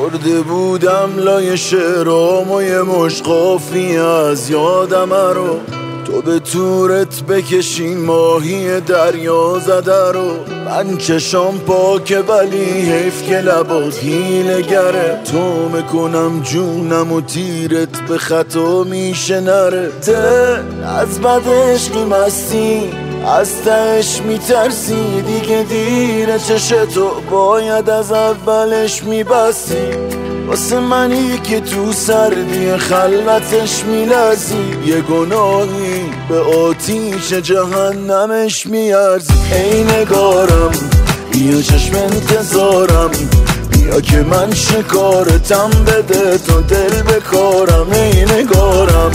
برده بودم لای شعرام و یه مشقافی از یادم رو تو به تورت بکشین ماهی دریا زده رو من چشام پاکه ولی حیف که لبات حیله گره تو میکنم جونم و تیرت به خطا میشه نره ته از بد عشقی مستی از تهش میترسی دیگه دیره چشتو باید از اولش میبستی واسه منی که تو سردی خلوتش میلرزی یه گناهی به آتیش جهنمش میارزی ای نگارم بیا چشم انتظارم بیا که من شکارتم بده تو دل بکارم ای نگارم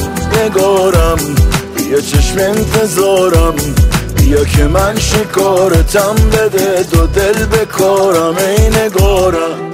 بیا چشم انتظارم بیا که من شکارتم بده دو دل بکارم ای نگارم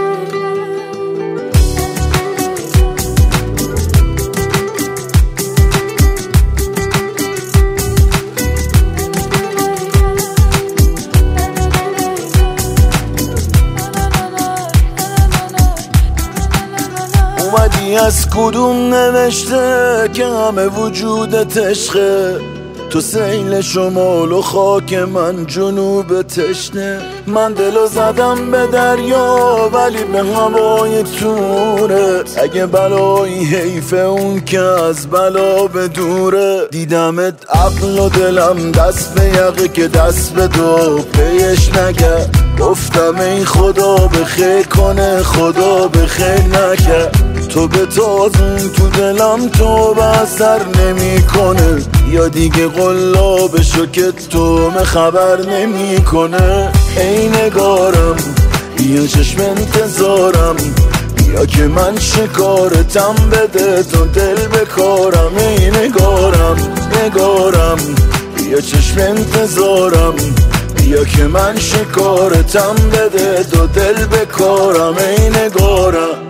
اومدی از کدوم نوشته که همه وجودت عشقه تو سیل شمال و خاک من جنوب تشنه من دلو زدم به دریا ولی به هوای توره اگه بلایی حیف اون که از بلا به دوره دیدمت عقل و دلم دست به یقه که دست به دو پیش نگه گفتم ای خدا به خیر کنه خدا به خیر نکرد تو به تازون تو دلم تو به اثر نمی کنه یا دیگه قلاب شو که تو خبر نمی کنه ای نگارم بیا چشم انتظارم بیا که من شکارتم بده تو دل بکارم ای نگارم بیا چشم انتظارم بیا که من شکارتم بده دو دل بکارم ای نگارم